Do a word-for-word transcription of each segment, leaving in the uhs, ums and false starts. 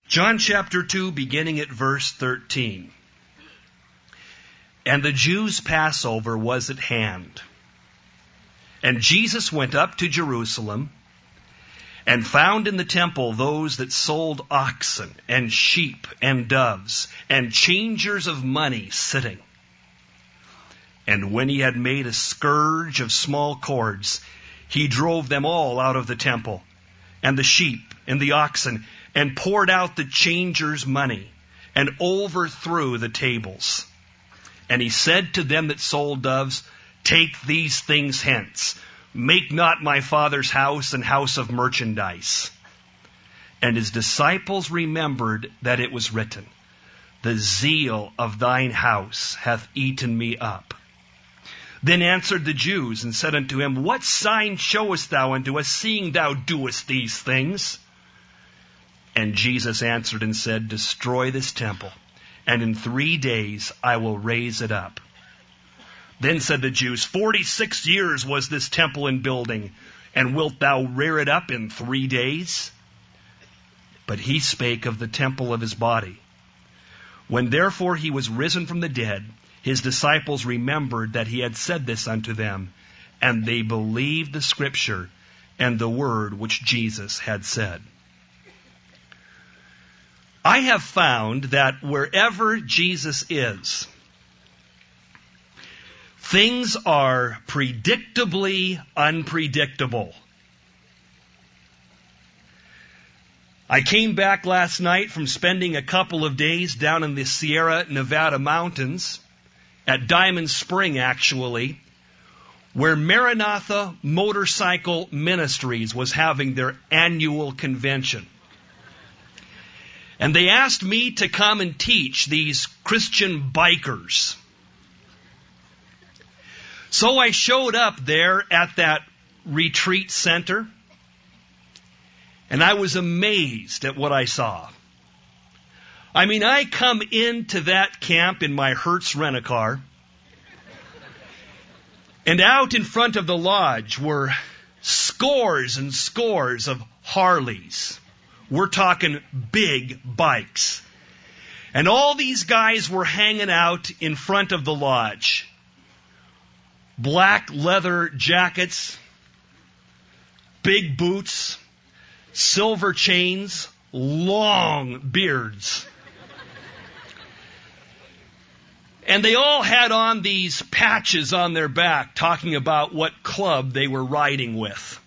John chapter two, beginning at verse thirteen. And the Jews' Passover was at hand. And Jesus went up to Jerusalem and found in the temple those that sold oxen and sheep and doves and changers of money sitting. And when he had made a scourge of small cords, he drove them all out of the temple, and the sheep and the oxen, and poured out the changers' money, and overthrew the tables. And he said to them that sold doves, Take these things hence. Make not my Father's house an house of merchandise. And his disciples remembered that it was written, The zeal of thine house hath eaten me up. Then answered the Jews and said unto him, What sign showest thou unto us, seeing thou doest these things? And Jesus answered and said, Destroy this temple, and in three days I will raise it up. Then said the Jews, Forty-six years was this temple in building, and wilt thou rear it up in three days? But he spake of the temple of his body. When therefore he was risen from the dead, his disciples remembered that he had said this unto them, and they believed the scripture and the word which Jesus had said. I have found that wherever Jesus is, things are predictably unpredictable. I came back last night from spending a couple of days down in the Sierra Nevada mountains, at Diamond Spring actually, where Maranatha Motorcycle Ministries was having their annual convention. And they asked me to come and teach these Christian bikers. So I showed up there at that retreat center, and I was amazed at what I saw. I mean, I come into that camp in my Hertz rent-a-car, and out in front of the lodge were scores and scores of Harleys. We're talking big bikes. And all these guys were hanging out in front of the lodge. Black leather jackets, big boots, silver chains, long beards. And they all had on these patches on their back talking about what club they were riding with.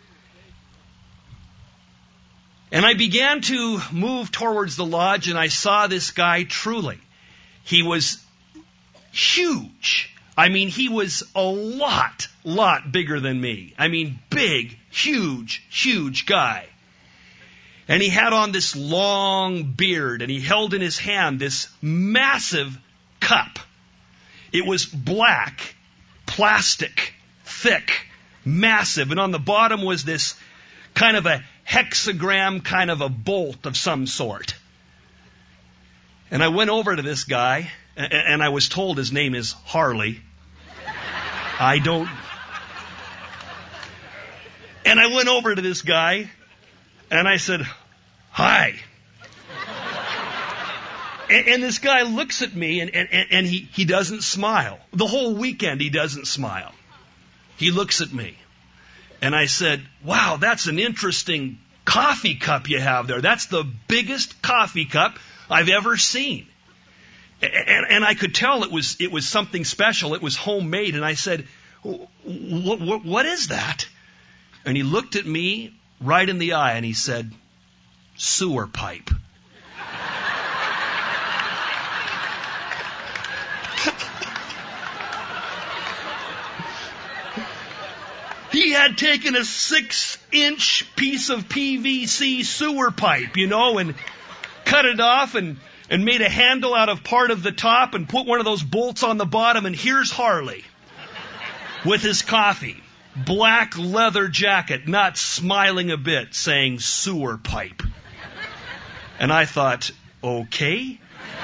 And I began to move towards the lodge, and I saw this guy truly. He was huge. I mean, he was a lot, lot bigger than me. I mean, big, huge, huge guy. And he had on this long beard, and he held in his hand this massive cup. It was black, plastic, thick, massive, and on the bottom was this kind of a hexagram, kind of a bolt of some sort. And I went over to this guy, and I was told his name is Harley. I don't... And I went over to this guy, and I said, Hi. And, and this guy looks at me, and, and, and he, he doesn't smile. The whole weekend he doesn't smile. He looks at me. And I said, Wow, that's an interesting coffee cup you have there. That's the biggest coffee cup I've ever seen. And, and I could tell it was it was something special. It was homemade. And I said, what, what, what is that? And he looked at me right in the eye and he said, Sewer pipe. He had taken a six-inch piece of P V C sewer pipe, you know, and cut it off and, and made a handle out of part of the top and put one of those bolts on the bottom. And here's Harley with his coffee, black leather jacket, not smiling a bit, saying sewer pipe. And I thought, okay.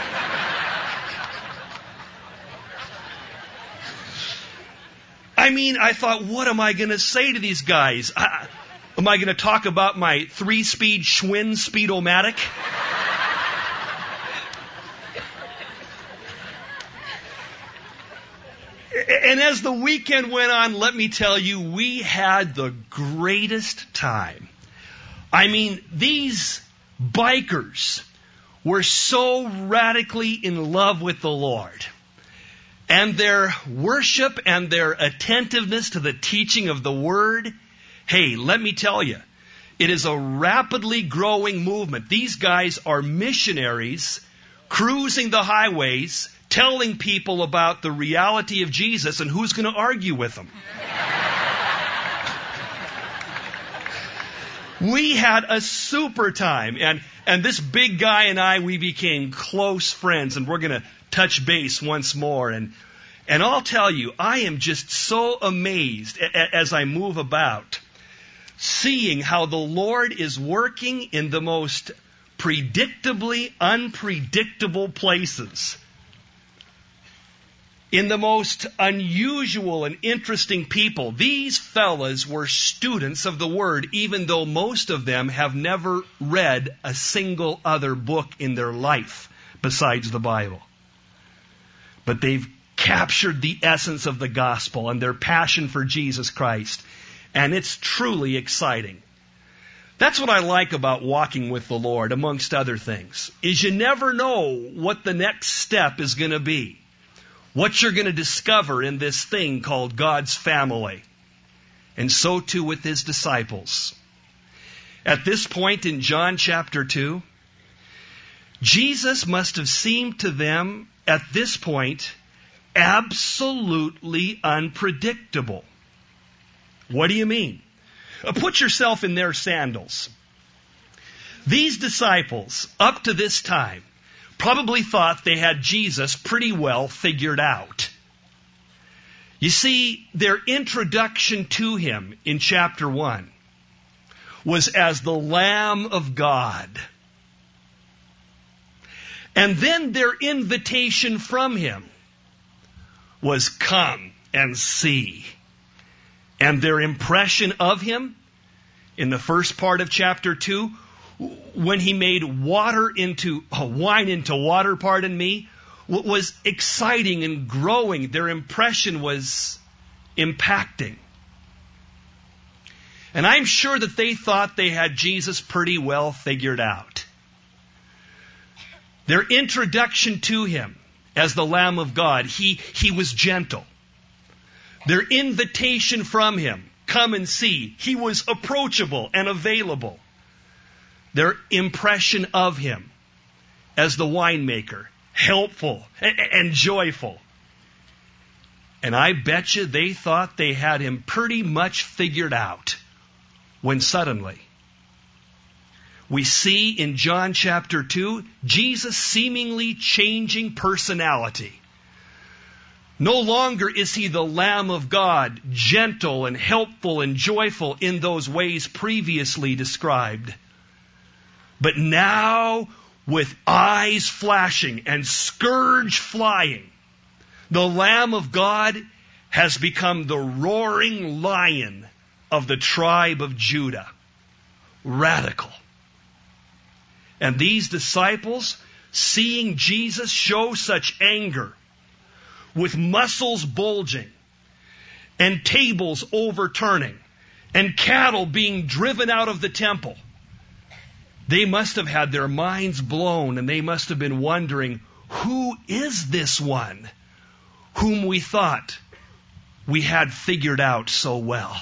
I mean, I thought, what am I going to say to these guys? I, am I going to talk about my three-speed Schwinn Speedomatic? And as the weekend went on, let me tell you, we had the greatest time. I mean, these bikers were so radically in love with the Lord. And their worship and their attentiveness to the teaching of the Word, hey, let me tell you, it is a rapidly growing movement. These guys are missionaries cruising the highways, telling people about the reality of Jesus, and who's going to argue with them? We had a super time, and, and this big guy and I, we became close friends, and we're going to touch base once more. And, and I'll tell you, I am just so amazed a, a, as I move about, seeing how the Lord is working in the most predictably unpredictable places, in the most unusual and interesting people. These fellas were students of the Word, even though most of them have never read a single other book in their life besides the Bible. But they've captured the essence of the gospel and their passion for Jesus Christ, and it's truly exciting. That's what I like about walking with the Lord, amongst other things, is you never know what the next step is going to be, what you're going to discover in this thing called God's family. And so too with His disciples. At this point in John chapter two, Jesus must have seemed to them at this point absolutely unpredictable. What do you mean? Put yourself in their sandals. These disciples, up to this time, probably thought they had Jesus pretty well figured out. You see, their introduction to Him in chapter one was as the Lamb of God. And then their invitation from Him was come and see. And their impression of Him in the first part of chapter two, when He made water into, uh, wine into water, pardon me, was exciting and growing. Their impression was impacting. And I'm sure that they thought they had Jesus pretty well figured out. Their introduction to Him as the Lamb of God, He, he was gentle. Their invitation from Him, come and see, He was approachable and available. Their impression of Him as the winemaker, helpful and, and joyful. And I bet you they thought they had Him pretty much figured out, when suddenly we see in John chapter two, Jesus seemingly changing personality. No longer is He the Lamb of God, gentle and helpful and joyful in those ways previously described. But now, with eyes flashing and scourge flying, the Lamb of God has become the roaring lion of the tribe of Judah. Radical. And these disciples, seeing Jesus show such anger, with muscles bulging, and tables overturning, and cattle being driven out of the temple, they must have had their minds blown, and they must have been wondering, who is this one whom we thought we had figured out so well?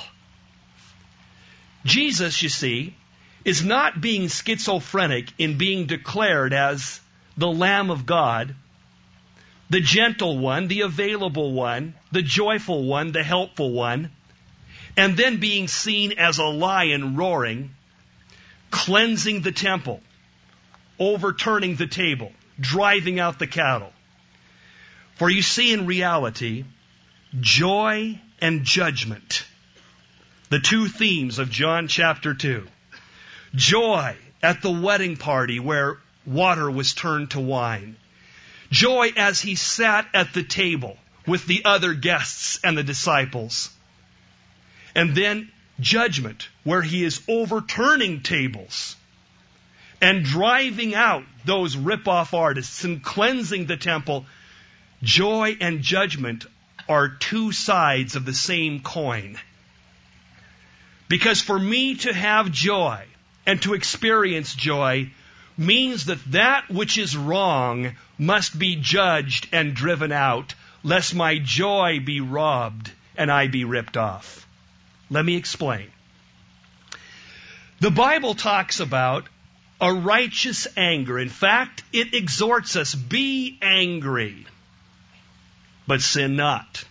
Jesus, you see, is not being schizophrenic in being declared as the Lamb of God, the gentle one, the available one, the joyful one, the helpful one, and then being seen as a lion roaring, cleansing the temple, overturning the table, driving out the cattle. For you see, in reality, joy and judgment, the two themes of John chapter two. Joy at the wedding party where water was turned to wine. Joy as He sat at the table with the other guests and the disciples. And then judgment where He is overturning tables and driving out those rip-off artists and cleansing the temple. Joy and judgment are two sides of the same coin. Because for me to have joy and to experience joy means that that which is wrong must be judged and driven out, lest my joy be robbed and I be ripped off. Let me explain. The Bible talks about a righteous anger. In fact, it exhorts us, be angry, but sin not.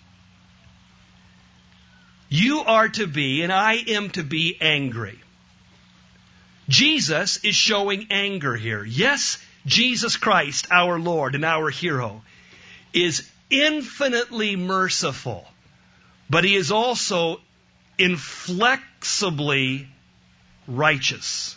You are to be, and I am to be, angry. Jesus is showing anger here. Yes, Jesus Christ, our Lord and our hero, is infinitely merciful, but he is also inflexibly righteous.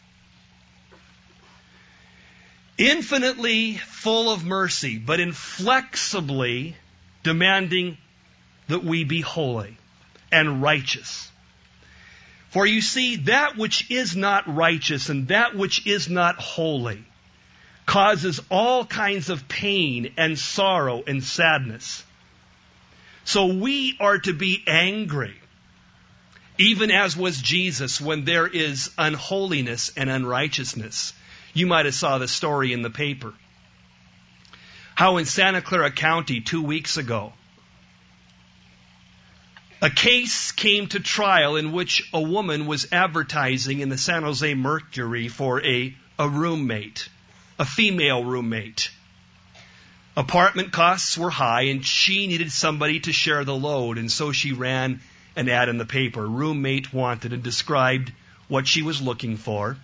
Infinitely full of mercy, but inflexibly demanding that we be holy and righteous. For you see, that which is not righteous and that which is not holy causes all kinds of pain and sorrow and sadness. So we are to be angry, even as was Jesus, when there is unholiness and unrighteousness. You might have saw the story in the paper. How in Santa Clara County two weeks ago, a case came to trial in which a woman was advertising in the San Jose Mercury for a, a roommate, a female roommate. Apartment costs were high and she needed somebody to share the load, and so she ran an ad in the paper. Roommate wanted, and described what she was looking for.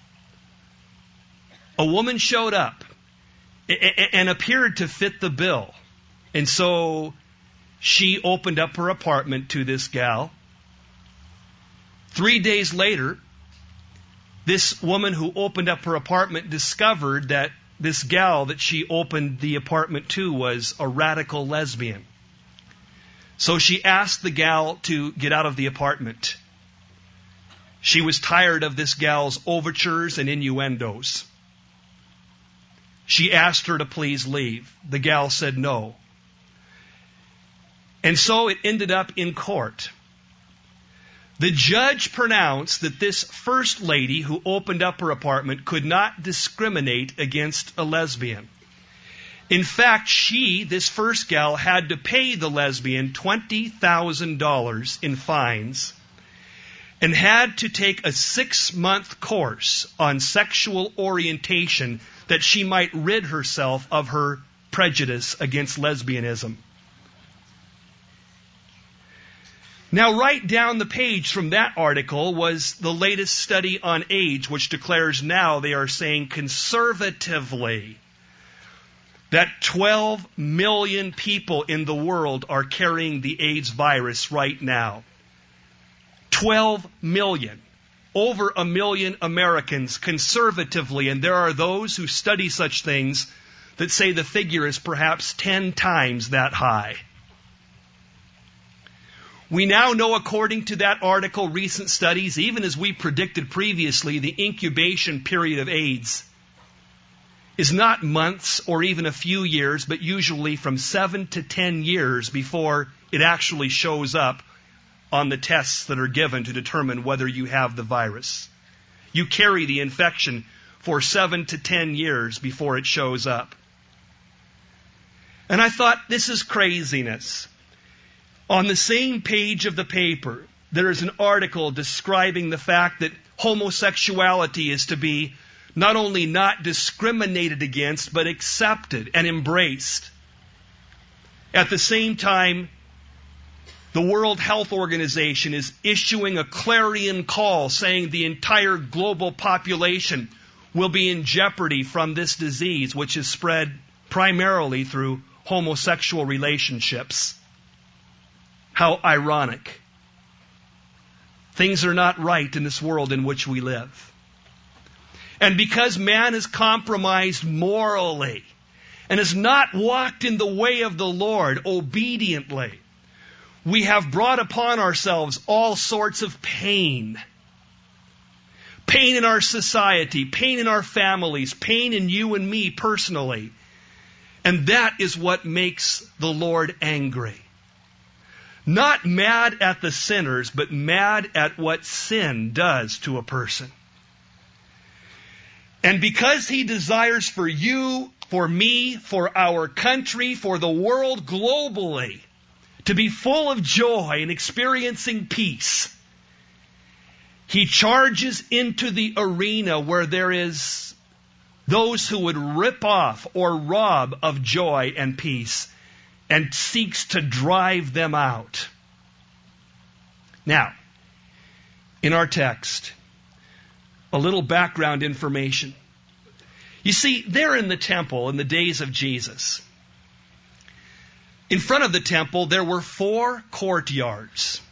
A woman showed up and appeared to fit the bill. And so she opened up her apartment to this gal. Three days later, this woman who opened up her apartment discovered that this gal that she opened the apartment to was a radical lesbian. So she asked the gal to get out of the apartment. She was tired of this gal's overtures and innuendos. She asked her to please leave. The gal said no. And so it ended up in court. The judge pronounced that this first lady who opened up her apartment could not discriminate against a lesbian. In fact, she, this first gal, had to pay the lesbian twenty thousand dollars in fines and had to take a six-month course on sexual orientation that she might rid herself of her prejudice against lesbianism. Now, right down the page from that article was the latest study on AIDS, which declares now, they are saying conservatively, that twelve million people in the world are carrying the AIDS virus right now. twelve million. Over a million Americans conservatively, and there are those who study such things that say the figure is perhaps ten times that high. We now know, according to that article, recent studies, even as we predicted previously, the incubation period of AIDS is not months or even a few years, but usually from seven to ten years before it actually shows up on the tests that are given to determine whether you have the virus. You carry the infection for seven to ten years before it shows up. And I thought, this is craziness. On the same page of the paper, there is an article describing the fact that homosexuality is to be not only not discriminated against, but accepted and embraced. At the same time, the World Health Organization is issuing a clarion call saying the entire global population will be in jeopardy from this disease, which is spread primarily through homosexual relationships. How ironic. Things are not right in this world in which we live. And because man is compromised morally and has not walked in the way of the Lord obediently, we have brought upon ourselves all sorts of pain. Pain in our society, pain in our families, pain in you and me personally. And that is what makes the Lord angry. Not mad at the sinners, but mad at what sin does to a person. And because he desires for you, for me, for our country, for the world globally, to be full of joy and experiencing peace, he charges into the arena where there is those who would rip off or rob of joy and peace, and seeks to drive them out. Now, in our text, a little background information. You see, there in the temple in the days of Jesus, in front of the temple there were four courtyards.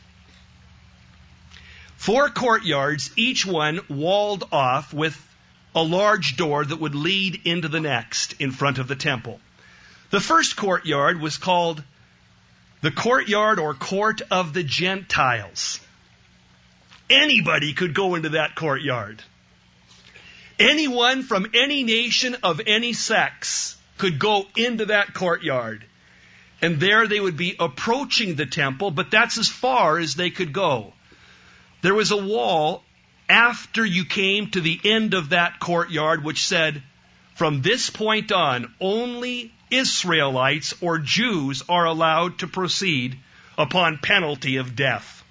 Four courtyards, each one walled off with a large door that would lead into the next in front of the temple. The first courtyard was called the courtyard or court of the Gentiles. Anybody could go into that courtyard. Anyone from any nation of any sex could go into that courtyard. And there they would be approaching the temple, but that's as far as they could go. There was a wall after you came to the end of that courtyard which said, from this point on, only Israelites or Jews are allowed to proceed upon penalty of death.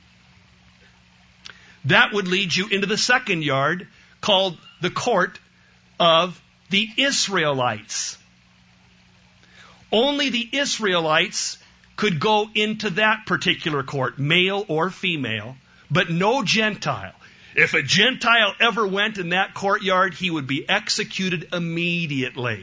That would lead you into the second yard called the court of the Israelites. Only the Israelites could go into that particular court, male or female, but no Gentile. If a Gentile ever went in that courtyard, he would be executed immediately.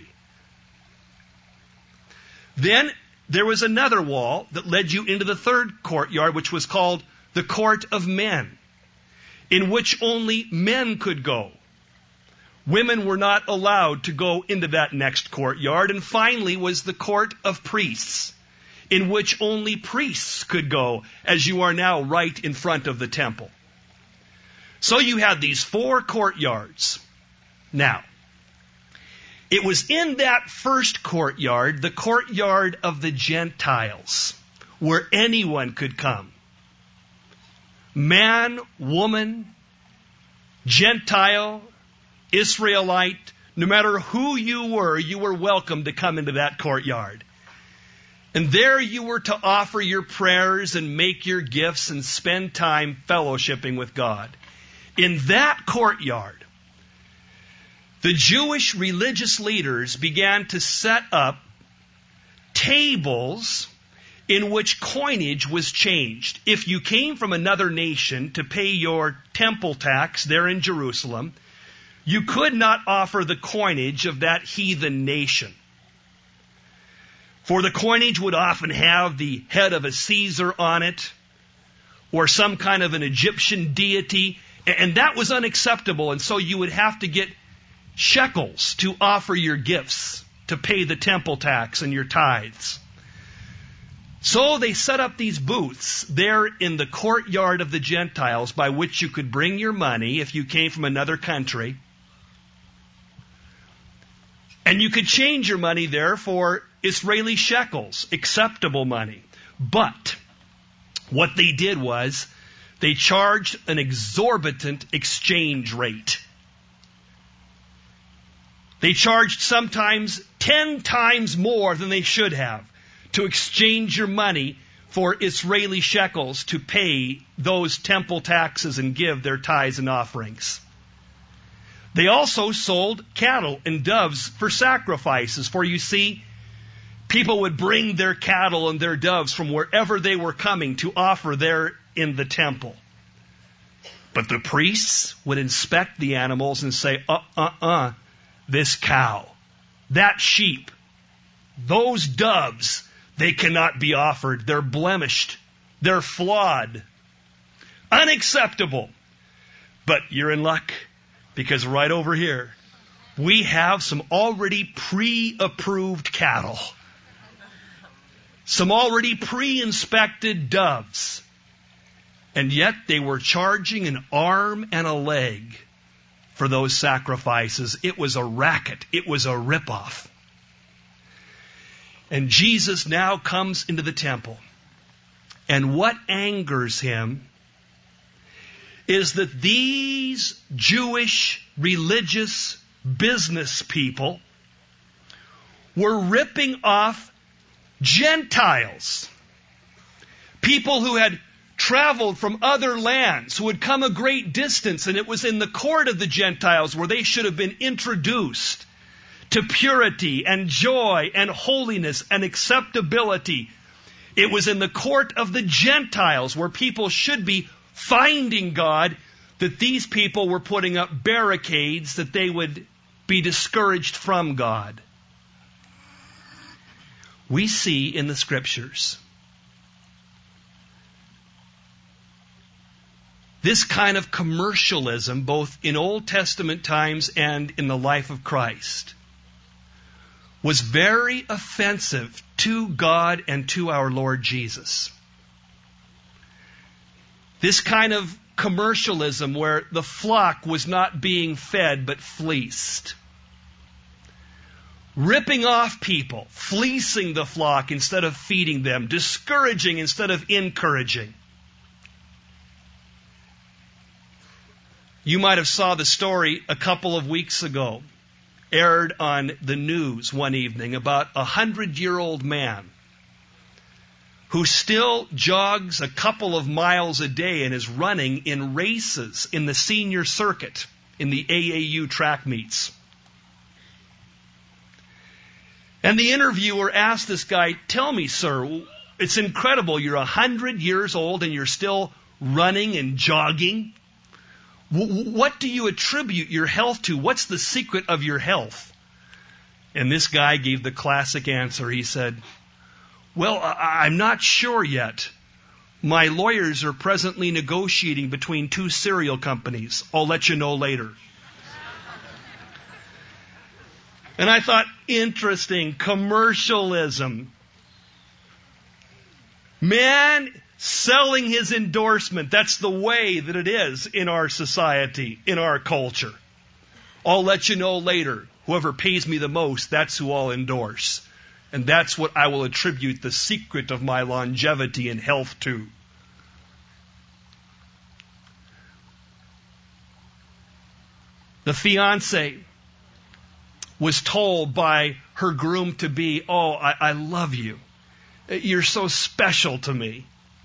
Then there was another wall that led you into the third courtyard, which was called the court of men, in which only men could go. Women were not allowed to go into that next courtyard. And finally was the court of priests, in which only priests could go, as you are now right in front of the temple. So you had these four courtyards. Now, it was in that first courtyard, the courtyard of the Gentiles, where anyone could come. Man, woman, Gentile, Israelite, no matter who you were, you were welcome to come into that courtyard. And there you were to offer your prayers and make your gifts and spend time fellowshipping with God. In that courtyard, the Jewish religious leaders began to set up tables in which coinage was changed. If you came from another nation to pay your temple tax there in Jerusalem, you could not offer the coinage of that heathen nation. For the coinage would often have the head of a Caesar on it, or some kind of an Egyptian deity, and that was unacceptable, and so you would have to get shekels to offer your gifts, to pay the temple tax and your tithes. So they set up these booths there in the courtyard of the Gentiles by which you could bring your money if you came from another country. And you could change your money there for Israeli shekels, acceptable money. But what they did was they charged an exorbitant exchange rate. They charged sometimes ten times more than they should have to exchange your money for Israeli shekels to pay those temple taxes and give their tithes and offerings. They also sold cattle and doves for sacrifices. For you see, people would bring their cattle and their doves from wherever they were coming to offer there in the temple. But the priests would inspect the animals and say, uh, uh, uh, this cow, that sheep, those doves, they cannot be offered. They're blemished. They're flawed. Unacceptable. But you're in luck, because right over here, we have some already pre-approved cattle. Some already pre-inspected doves. And yet they were charging an arm and a leg for those sacrifices. It was a racket. It was a ripoff. And Jesus now comes into the temple. And what angers him is that these Jewish religious business people were ripping off Gentiles, people who had traveled from other lands, who had come a great distance, and it was in the court of the Gentiles where they should have been introduced to purity and joy and holiness and acceptability. It was in the court of the Gentiles where people should be finding God, that these people were putting up barricades that they would be discouraged from God. We see in the Scriptures this kind of commercialism, both in Old Testament times and in the life of Christ, was very offensive to God and to our Lord Jesus. This kind of commercialism where the flock was not being fed but fleeced. Ripping off people, fleecing the flock instead of feeding them, discouraging instead of encouraging. You might have saw the story a couple of weeks ago, aired on the news one evening, about a hundred-year-old man who still jogs a couple of miles a day and is running in races in the senior circuit, in the A A U track meets. And the interviewer asked this guy, "Tell me, sir, it's incredible. You're a hundred years old and you're still running and jogging. What do you attribute your health to? What's the secret of your health?" And this guy gave the classic answer. He said, "Well, I'm not sure yet. My lawyers are presently negotiating between two cereal companies. I'll let you know later." And I thought, interesting, commercialism. Man selling his endorsement. That's the way that it is in our society, in our culture. I'll let you know later. Whoever pays me the most, that's who I'll endorse. And that's what I will attribute the secret of my longevity and health to. The fiancé was told by her groom-to-be, "Oh, I, I love you. You're so special to me.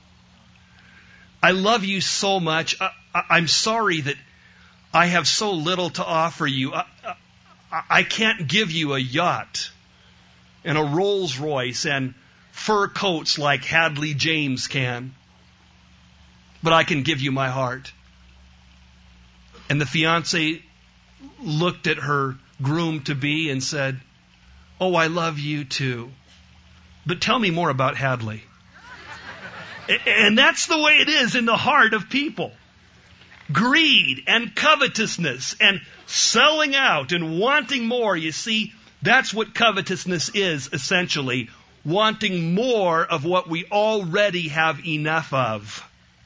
I love you so much. I, I, I'm sorry that I have so little to offer you. I, I, I can't give you a yacht and a Rolls Royce and fur coats like Hadley James can, but I can give you my heart." And the fiancé looked at her groom-to-be and said, "Oh, I love you too. But tell me more about Hadley." And that's the way it is in the heart of people. Greed and covetousness and selling out and wanting more. You see, that's what covetousness is, essentially. Wanting more of what we already have enough of.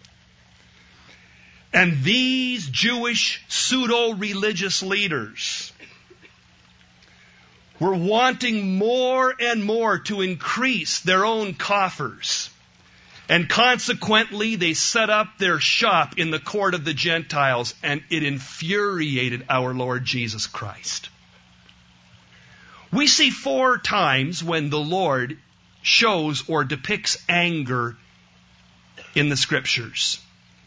And these Jewish pseudo-religious leaders were wanting more and more to increase their own coffers. And consequently, they set up their shop in the court of the Gentiles, and it infuriated our Lord Jesus Christ. We see four times when the Lord shows or depicts anger in the Scriptures.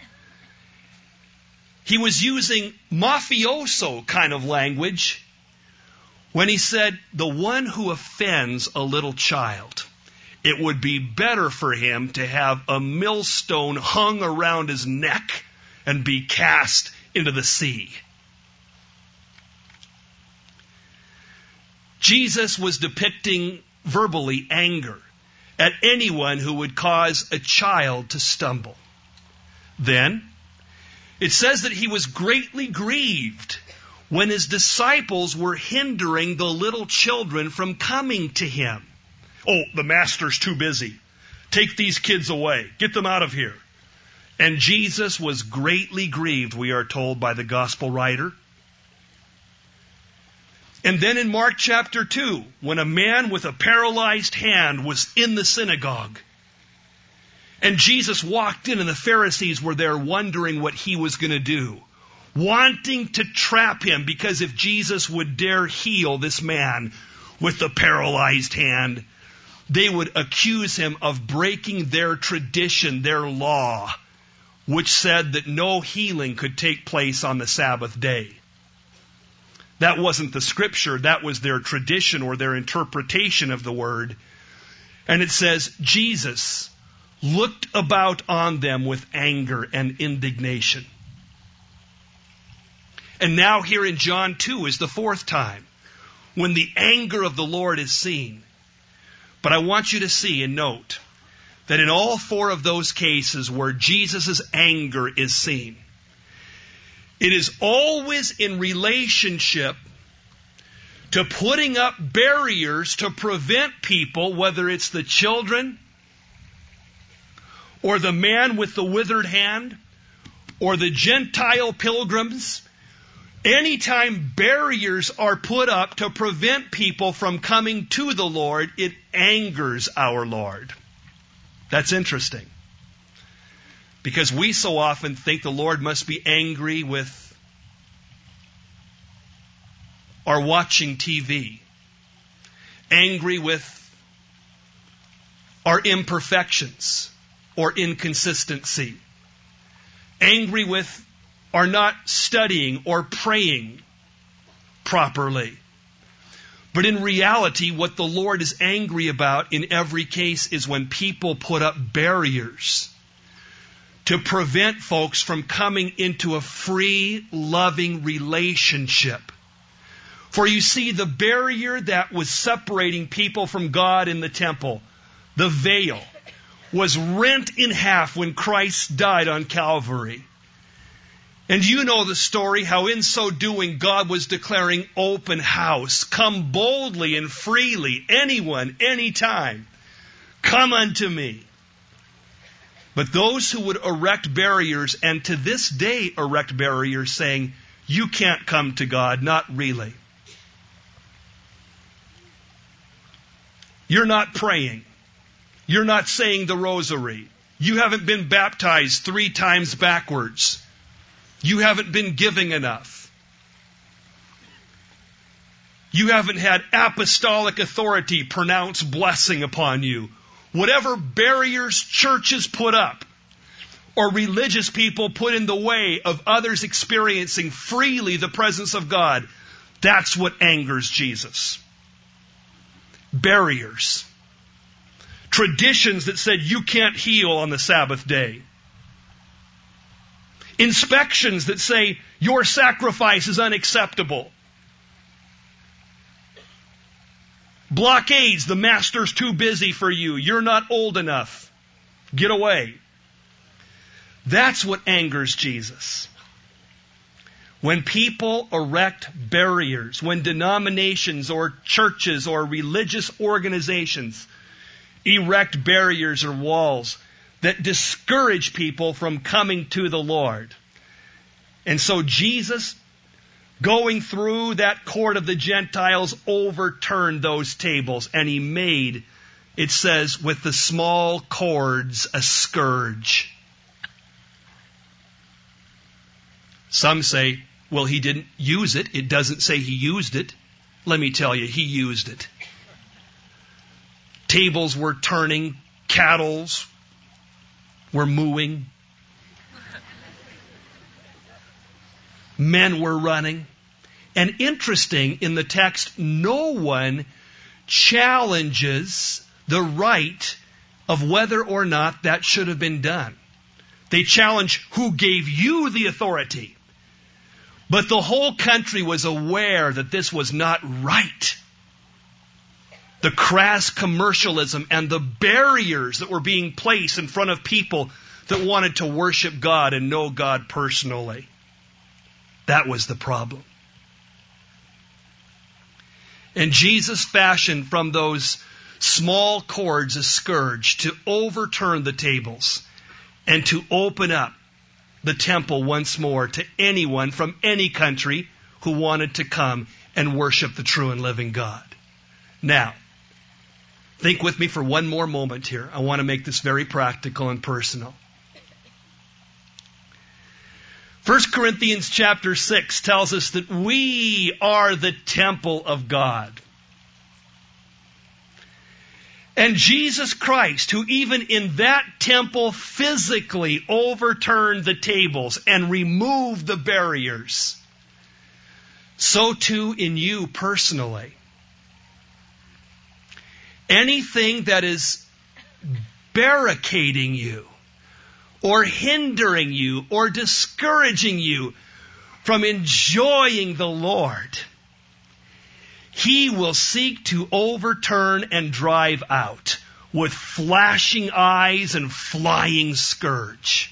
He was using mafioso kind of language when he said, "The one who offends a little child, it would be better for him to have a millstone hung around his neck and be cast into the sea." Jesus was depicting verbally anger at anyone who would cause a child to stumble. Then, it says that he was greatly grieved when his disciples were hindering the little children from coming to him. "Oh, the master's too busy. Take these kids away. Get them out of here." And Jesus was greatly grieved, we are told by the gospel writer. And then in Mark chapter two, when a man with a paralyzed hand was in the synagogue, And Jesus walked in, and the Pharisees were there wondering what he was going to do, wanting to trap him, because if Jesus would dare heal this man with the paralyzed hand, they would accuse him of breaking their tradition, their law, which said that no healing could take place on the Sabbath day. That wasn't the scripture, that was their tradition or their interpretation of the word. And it says, Jesus looked about on them with anger and indignation. And now here in John two is the fourth time when the anger of the Lord is seen. But I want you to see and note that in all four of those cases where Jesus' anger is seen, it is always in relationship to putting up barriers to prevent people, whether it's the children or the man with the withered hand or the Gentile pilgrims. Anytime barriers are put up to prevent people from coming to the Lord, it angers our Lord. That's interesting. Because we so often think the Lord must be angry with our watching T V, angry with our imperfections or inconsistency, angry with our not studying or praying properly. But in reality, what the Lord is angry about in every case is when people put up barriers to prevent folks from coming into a free, loving relationship. For you see, the barrier that was separating people from God in the temple, the veil, was rent in half when Christ died on Calvary. And you know the story, how in so doing God was declaring open house. Come boldly and freely, anyone, anytime. Come unto me. But those who would erect barriers, and to this day erect barriers, saying, you can't come to God, not really. You're not praying. You're not saying the rosary. You haven't been baptized three times backwards. You haven't been giving enough. You haven't had apostolic authority pronounce blessing upon you. Whatever barriers churches put up or religious people put in the way of others experiencing freely the presence of God, that's what angers Jesus. Barriers. Traditions that said you can't heal on the Sabbath day. Inspections that say your sacrifice is unacceptable. Blockades, the master's too busy for you. You're not old enough. Get away. That's what angers Jesus. When people erect barriers, when denominations or churches or religious organizations erect barriers or walls that discourage people from coming to the Lord. And so Jesus, going through that court of the Gentiles, overturned those tables, and he made, it says, with the small cords, a scourge. Some say, well, he didn't use it. It doesn't say he used it. Let me tell you, he used it. Tables were turning, cattle were mooing, men were running. And interesting, in the text, no one challenges the right of whether or not that should have been done. They challenge who gave you the authority. But the whole country was aware that this was not right. The crass commercialism and the barriers that were being placed in front of people that wanted to worship God and know God personally. That was the problem. And Jesus fashioned from those small cords a scourge to overturn the tables and to open up the temple once more to anyone from any country who wanted to come and worship the true and living God. Now, Think with me for one more moment here. I want to make this very practical and personal. First Corinthians chapter six tells us that we are the temple of God. And Jesus Christ, who even in that temple physically overturned the tables and removed the barriers, so too in you personally. Anything that is barricading you, or hindering you, or discouraging you from enjoying the Lord, He will seek to overturn and drive out with flashing eyes and flying scourge.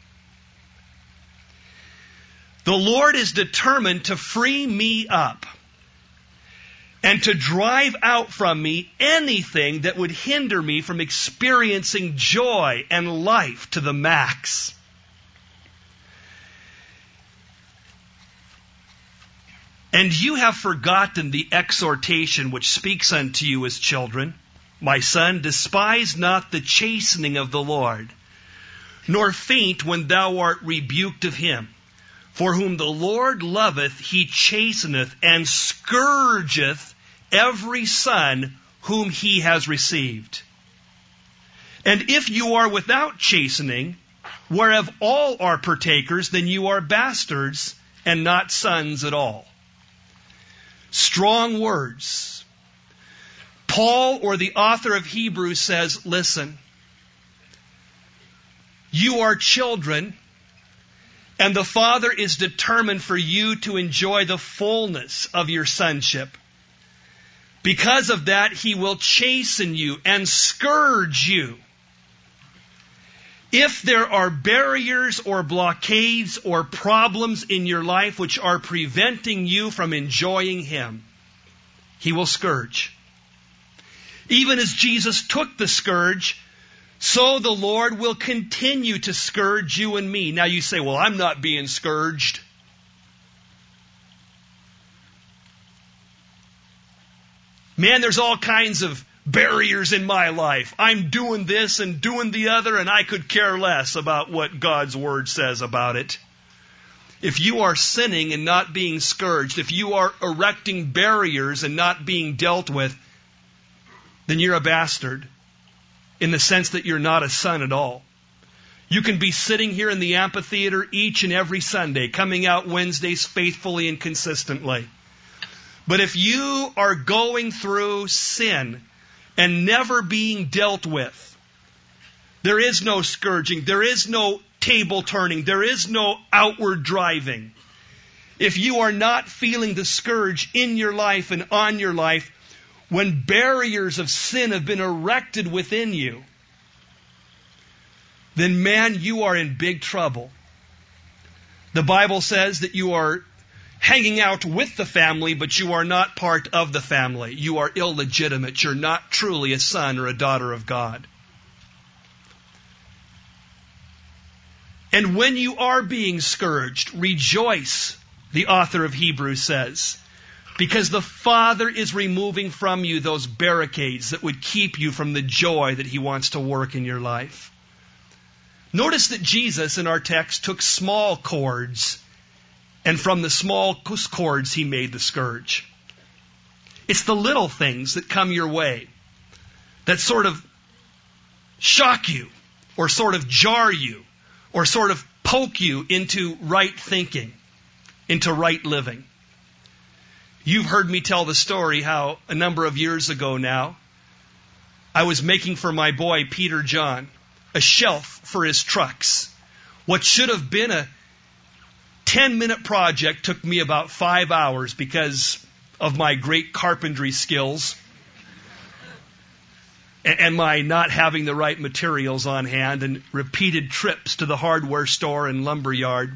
The Lord is determined to free me up and to drive out from me anything that would hinder me from experiencing joy and life to the max. And you have forgotten the exhortation which speaks unto you as children. My son, despise not the chastening of the Lord, nor faint when thou art rebuked of him. For whom the Lord loveth, he chasteneth, and scourgeth every son whom he has received. And if you are without chastening, whereof all are partakers, then you are bastards, and not sons at all. Strong words. Paul, or the author of Hebrews, says, listen, you are children, and the Father is determined for you to enjoy the fullness of your sonship. Because of that, He will chasten you and scourge you. If there are barriers or blockades or problems in your life which are preventing you from enjoying Him, He will scourge. Even as Jesus took the scourge, so the Lord will continue to scourge you and me. Now you say, well, I'm not being scourged. Man, there's all kinds of barriers in my life. I'm doing this and doing the other, and I could care less about what God's Word says about it. If you are sinning and not being scourged, if you are erecting barriers and not being dealt with, then you're a bastard. In the sense that you're not a son at all. You can be sitting here in the amphitheater each and every Sunday, coming out Wednesdays faithfully and consistently. But if you are going through sin and never being dealt with, there is no scourging, there is no table turning, there is no outward driving. If you are not feeling the scourge in your life and on your life, when barriers of sin have been erected within you, then man, you are in big trouble. The Bible says that you are hanging out with the family, but you are not part of the family. You are illegitimate. You're not truly a son or a daughter of God. And when you are being scourged, rejoice, the author of Hebrews says, because the Father is removing from you those barricades that would keep you from the joy that He wants to work in your life. Notice that Jesus in our text took small cords, and from the small cords He made the scourge. It's the little things that come your way that sort of shock you, or sort of jar you, or sort of poke you into right thinking, into right living. You've heard me tell the story how a number of years ago now, I was making for my boy, Peter John, a shelf for his trucks. What should have been a ten-minute project took me about five hours because of my great carpentry skills and my not having the right materials on hand and repeated trips to the hardware store and lumber yard.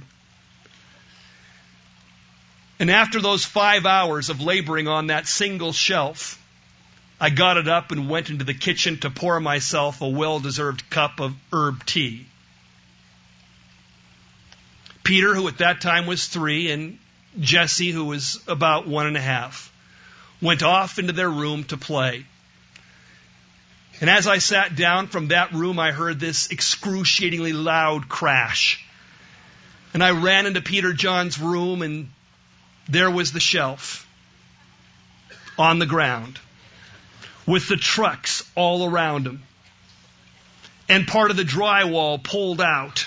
And after those five hours of laboring on that single shelf, I got it up and went into the kitchen to pour myself a well-deserved cup of herb tea. Peter, who at that time was three, and Jesse, who was about one and a half, went off into their room to play. And as I sat down from that room, I heard this excruciatingly loud crash. And I ran into Peter John's room, and there was the shelf on the ground with the trucks all around him. And part of the drywall pulled out.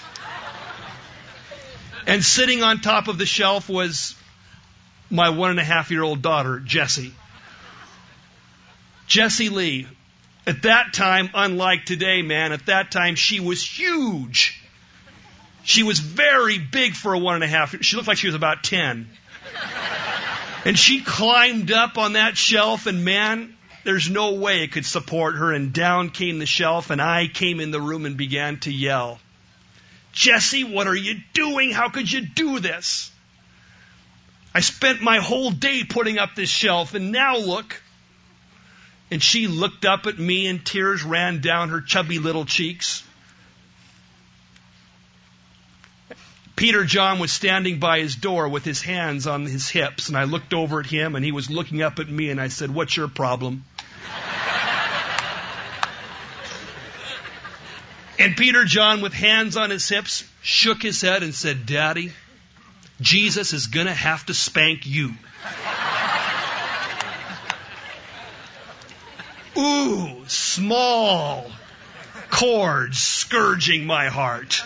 And sitting on top of the shelf was my one and a half year old daughter, Jessie. Jessie Lee. At that time, unlike today, man, at that time she was huge. She was very big for a one and a half. She looked like she was about ten. And she climbed up on that shelf, and man, there's no way it could support her. And down came the shelf, and I came in the room and began to yell, Jessie, what are you doing? How could you do this? I spent my whole day putting up this shelf, and now look. And she looked up at me, and tears ran down her chubby little cheeks. Peter John was standing by his door with his hands on his hips, and I looked over at him, and he was looking up at me, and I said, what's your problem? And Peter John, with hands on his hips, shook his head and said, Daddy, Jesus is going to have to spank you. Ooh, small cords scourging my heart.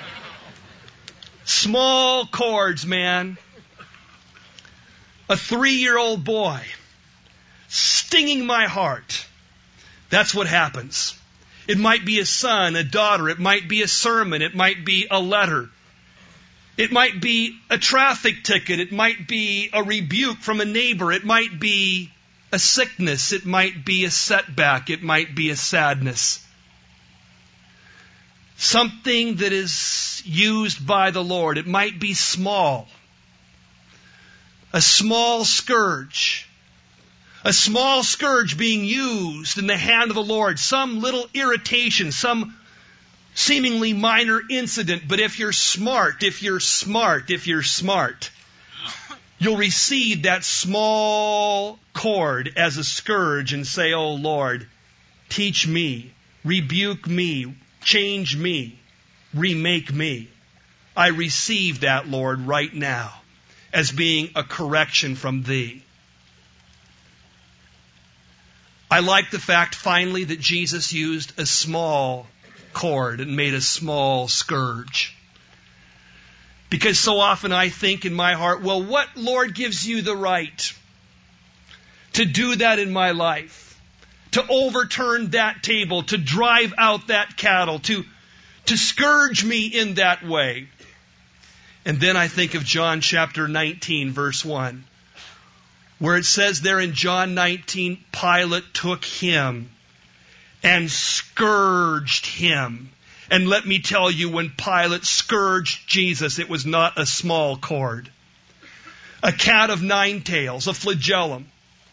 Small cords, man. A three-year-old boy stinging my heart. That's what happens. It might be a son, a daughter. It might be a sermon. It might be a letter. It might be a traffic ticket. It might be a rebuke from a neighbor. It might be a sickness. It might be a setback. It might be a sadness. Something that is used by the Lord. It might be small. A small scourge. A small scourge being used in the hand of the Lord. Some little irritation, some seemingly minor incident. But if you're smart, if you're smart, if you're smart, you'll receive that small cord as a scourge and say, oh Lord, teach me, rebuke me, change me, remake me. I receive that, Lord, right now as being a correction from Thee. I like the fact, finally, that Jesus used a small cord and made a small scourge. Because so often I think in my heart, well, what, Lord, gives you the right to do that in my life? To overturn that table, to drive out that cattle, to, to scourge me in that way. And then I think of John chapter nineteen, verse one. Where it says there in John nineteen, Pilate took him and scourged him. And let me tell you, when Pilate scourged Jesus, it was not a small cord. A cat of nine tails, a flagellum.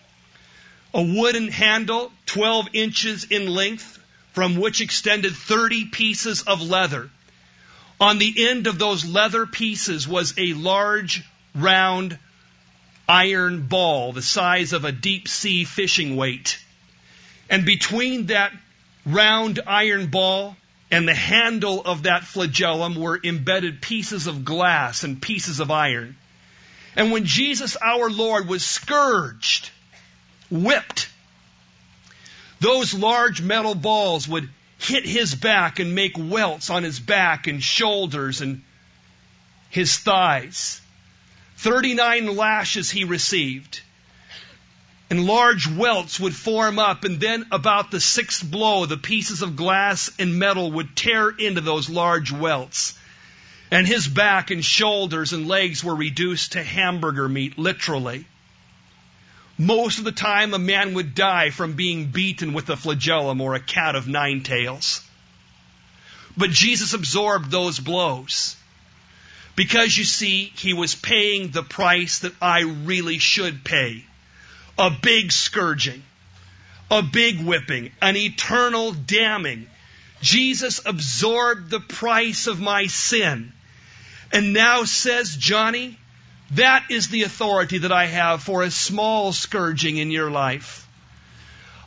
A wooden handle, twelve inches in length, from which extended thirty pieces of leather. On the end of those leather pieces was a large, round, iron ball the size of a deep sea fishing weight. And between that round iron ball and the handle of that flagellum were embedded pieces of glass and pieces of iron. And when Jesus our Lord was scourged, whipped, those large metal balls would hit his back and make welts on his back and shoulders and his thighs. thirty-nine lashes he received. And large welts would form up, and then about the sixth blow, the pieces of glass and metal would tear into those large welts. And his back and shoulders and legs were reduced to hamburger meat, literally. Most of the time, a man would die from being beaten with a flagellum or a cat of nine tails. But Jesus absorbed those blows. Because, you see, he was paying the price that I really should pay. A big scourging, a big whipping, an eternal damning. Jesus absorbed the price of my sin. And now says, Johnny, that is the authority that I have for a small scourging in your life.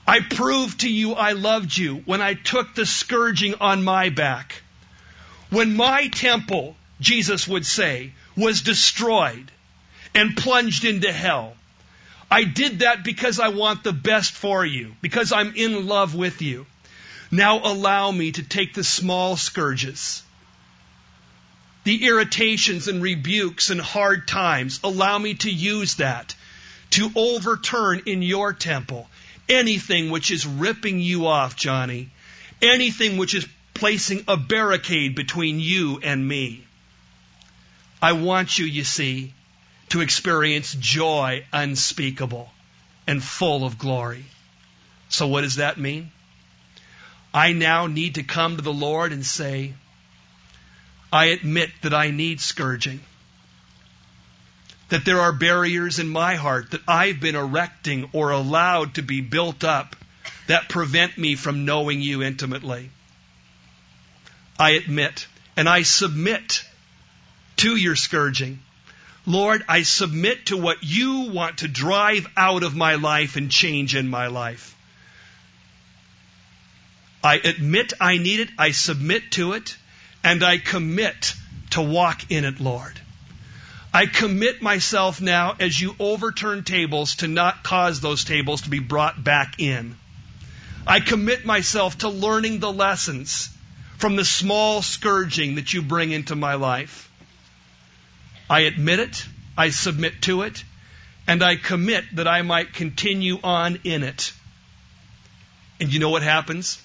I proved to you I loved you when I took the scourging on my back. When my temple, Jesus would say, was destroyed and plunged into hell, I did that because I want the best for you, because I'm in love with you. Now allow me to take the small scourges, the irritations and rebukes and hard times. Allow me to use that to overturn in your temple anything which is ripping you off, Johnny, anything which is placing a barricade between you and me. I want you, you see, to experience joy unspeakable and full of glory. So what does that mean? I now need to come to the Lord and say, I admit that I need scourging, that there are barriers in my heart that I've been erecting or allowed to be built up that prevent me from knowing you intimately. I admit and I submit to your scourging. Lord, I submit to what you want to drive out of my life and change in my life. I admit I need it, I submit to it, and I commit to walk in it, Lord. I commit myself now, as you overturn tables, to not cause those tables to be brought back in. I commit myself to learning the lessons from the small scourging that you bring into my life. I admit it, I submit to it, and I commit that I might continue on in it. And you know what happens?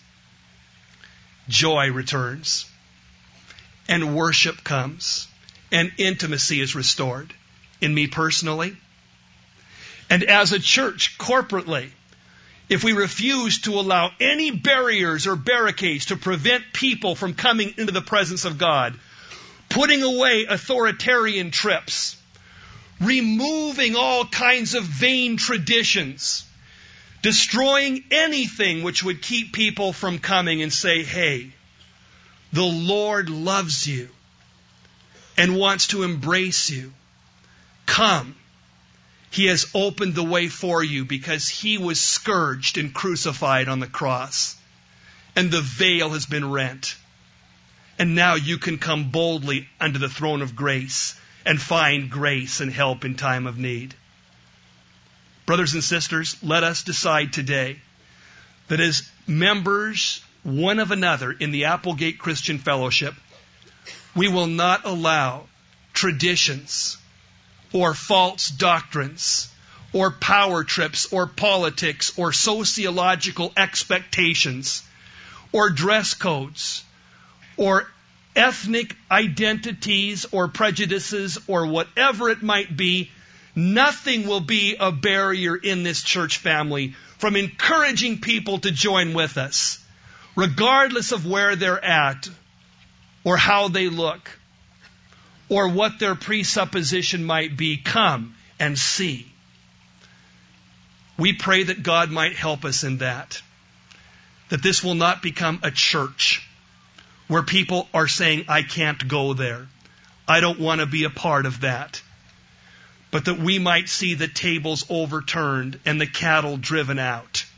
Joy returns, and worship comes, and intimacy is restored in me personally. And as a church, corporately, if we refuse to allow any barriers or barricades to prevent people from coming into the presence of God, putting away authoritarian trips, removing all kinds of vain traditions, destroying anything which would keep people from coming and say, hey, the Lord loves you and wants to embrace you. Come. He has opened the way for you because He was scourged and crucified on the cross, and the veil has been rent. And now you can come boldly unto the throne of grace and find grace and help in time of need. Brothers and sisters, let us decide today that as members one of another in the Applegate Christian Fellowship, we will not allow traditions or false doctrines or power trips or politics or sociological expectations or dress codes or ethnic identities or prejudices or whatever it might be. Nothing will be a barrier in this church family from encouraging people to join with us, regardless of where they're at or how they look or what their presupposition might be. Come and see. We pray that God might help us in that, that this will not become a church where people are saying, I can't go there. I don't want to be a part of that. But that we might see the tables overturned and the cattle driven out.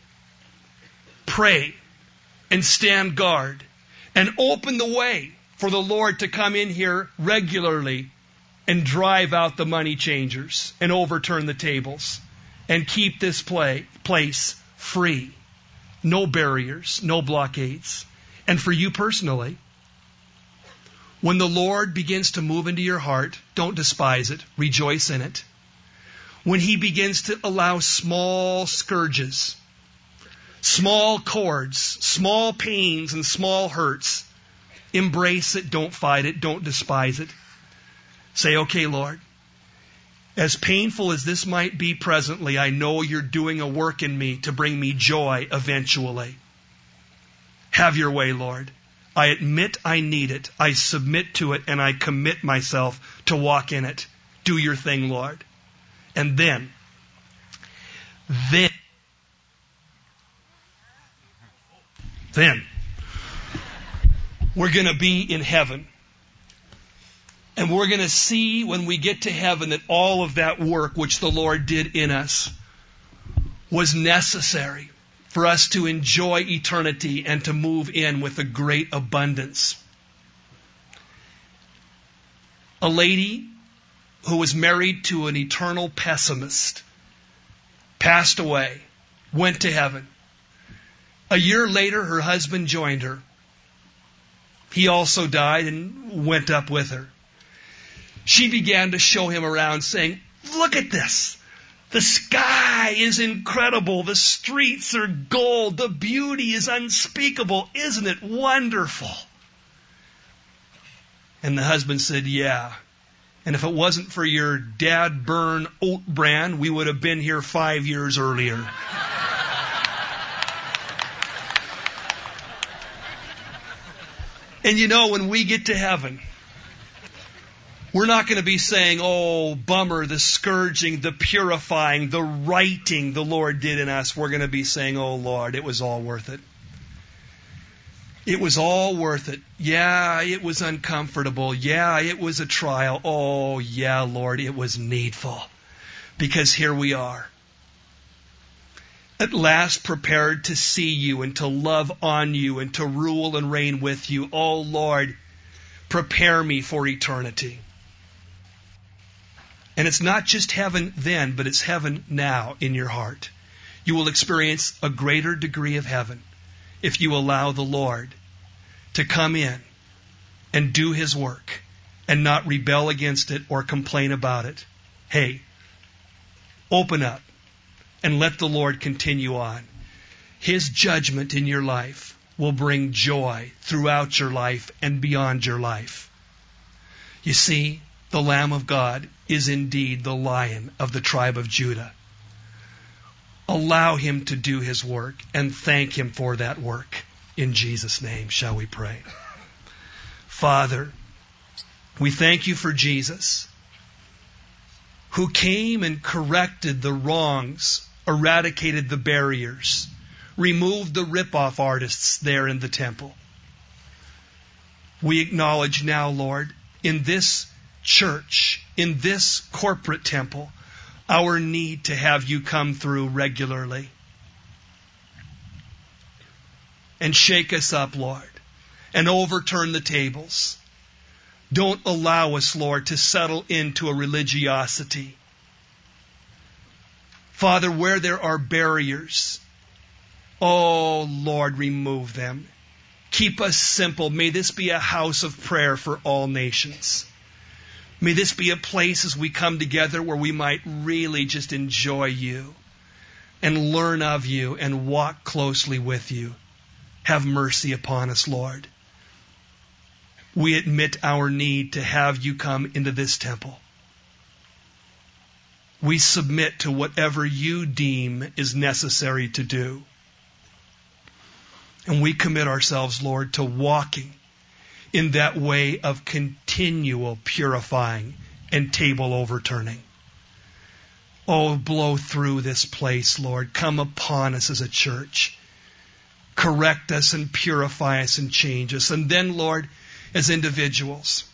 Pray and stand guard and open the way for the Lord to come in here regularly and drive out the money changers and overturn the tables and keep this play, place free. No barriers, no blockades. And for you personally, when the Lord begins to move into your heart, don't despise it. Rejoice in it. When He begins to allow small scourges, small cords, small pains, and small hurts, embrace it. Don't fight it. Don't despise it. Say, okay, Lord, as painful as this might be presently, I know you're doing a work in me to bring me joy eventually. Have your way, Lord. I admit I need it. I submit to it, and I commit myself to walk in it. Do your thing, Lord. And then, then, then, we're going to be in heaven. And we're going to see when we get to heaven that all of that work which the Lord did in us was necessary for us to enjoy eternity and to move in with a great abundance. A lady who was married to an eternal pessimist passed away, went to heaven. A year later, her husband joined her. He also died and went up with her. She began to show him around, saying, "Look at this. The sky is incredible. The streets are gold. The beauty is unspeakable. Isn't it wonderful?" And the husband said, "Yeah. And if it wasn't for your dad burn oat bran, we would have been here five years earlier." And you know, when we get to heaven, we're not going to be saying, "Oh, bummer, the scourging, the purifying, the righting the Lord did in us." We're going to be saying, "Oh, Lord, it was all worth it. It was all worth it. Yeah, it was uncomfortable. Yeah, it was a trial. Oh, yeah, Lord, it was needful." Because here we are, at last prepared to see you and to love on you and to rule and reign with you. Oh, Lord, prepare me for eternity. And it's not just heaven then, but it's heaven now in your heart. You will experience a greater degree of heaven if you allow the Lord to come in and do His work and not rebel against it or complain about it. Hey, open up and let the Lord continue on. His judgment in your life will bring joy throughout your life and beyond your life. You see, the Lamb of God is indeed the Lion of the tribe of Judah. Allow Him to do His work and thank Him for that work. In Jesus' name, shall we pray. Father, we thank You for Jesus, who came and corrected the wrongs, eradicated the barriers, removed the rip-off artists there in the temple. We acknowledge now, Lord, in this church, in this corporate temple, our need to have You come through regularly and shake us up, Lord, and overturn the tables. Don't allow us, Lord, to settle into a religiosity. Father, where there are barriers, oh, Lord, remove them. Keep us simple. May this be a house of prayer for all nations. May this be a place as we come together where we might really just enjoy You and learn of You and walk closely with You. Have mercy upon us, Lord. We admit our need to have You come into this temple. We submit to whatever You deem is necessary to do. And we commit ourselves, Lord, to walking in that way of continual purifying and table overturning. Oh, blow through this place, Lord. Come upon us as a church. Correct us and purify us and change us. And then, Lord, as individuals,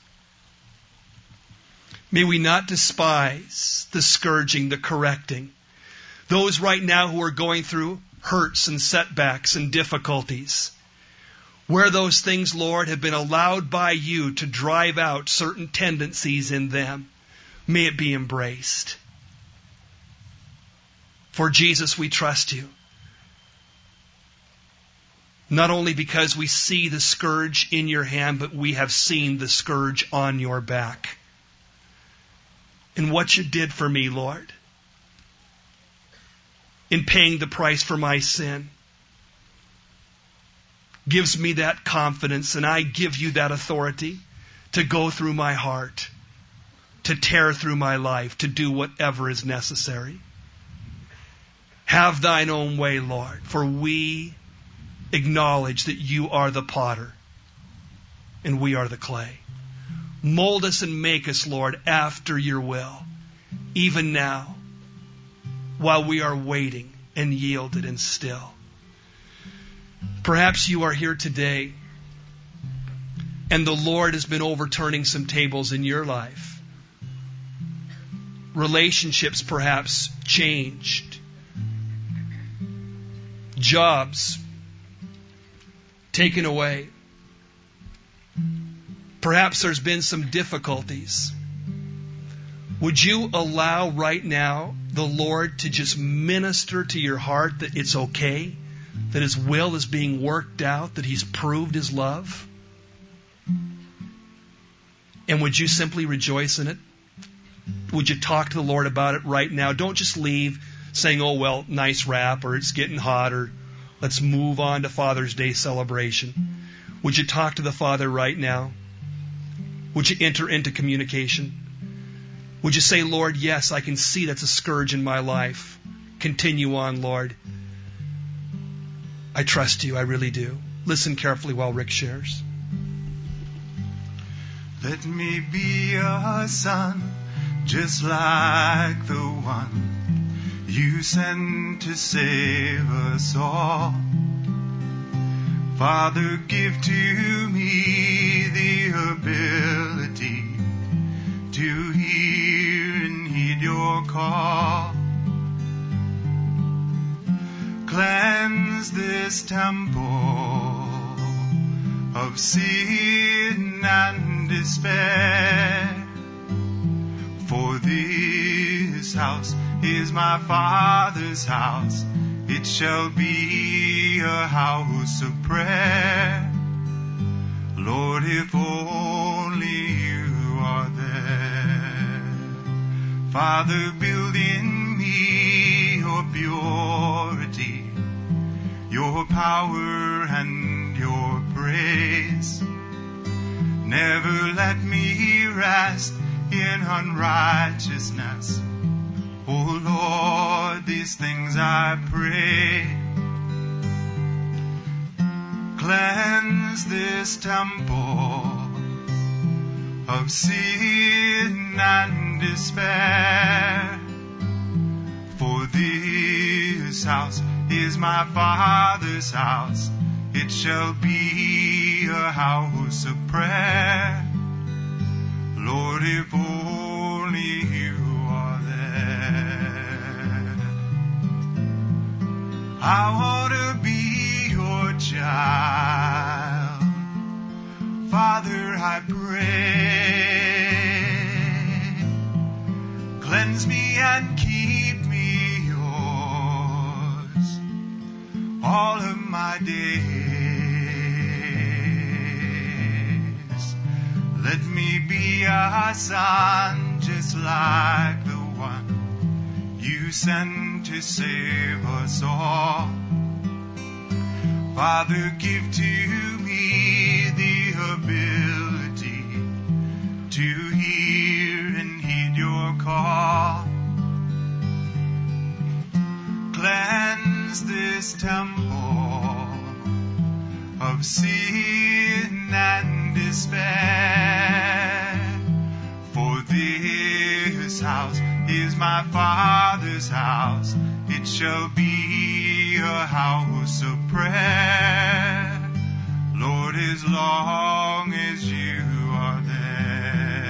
may we not despise the scourging, the correcting. Those right now who are going through hurts and setbacks and difficulties, where those things, Lord, have been allowed by You to drive out certain tendencies in them, may it be embraced. For Jesus, we trust You. Not only because we see the scourge in Your hand, but we have seen the scourge on Your back. And what You did for me, Lord, in paying the price for my sin, gives me that confidence, and I give You that authority to go through my heart, to tear through my life, to do whatever is necessary. Have Thine own way, Lord, for we acknowledge that You are the potter and we are the clay. Mold us and make us, Lord, after Your will, even now, while we are waiting and yielded and still. Perhaps you are here today and the Lord has been overturning some tables in your life. Relationships perhaps changed. jobs taken away. Perhaps there's been some difficulties. Would you allow right now the Lord to just minister to your heart that it's okay, that His will is being worked out, that He's proved His love? And would you simply rejoice in it? Would you talk to the Lord about it right now? Don't just leave saying, oh, well, nice rap, or it's getting hot, or let's move on to Father's Day celebration. Would you talk to the Father right now? Would you enter into communication? Would you say, Lord, yes, I can see that's a scourge in my life. Continue on, Lord. I trust you, I really do. Listen carefully while Rick shares. Let me be a son, just like the one you sent to save us all. Father, give to me the ability to hear and heed your call. Cleanse this temple of sin and despair. For this house is my Father's house. It shall be a house of prayer. Lord, if only you are there. Father, build in me your purity, your power and your praise. Never let me rest in unrighteousness. Oh Lord, these things I pray. Cleanse this temple of sin and despair. For this house is my Father's house. It shall be a house of prayer. Lord, if only you are there. I want to be your child. Father, I pray. Cleanse me and keep me yours all of my days. Let me be a son just like the one you sent to save us all. Father, give to me the ability to hear and heed your call. Cleanse this temple of sin and despair. For this house is my Father's house. It shall be a house of prayer. Lord, as long as you are there.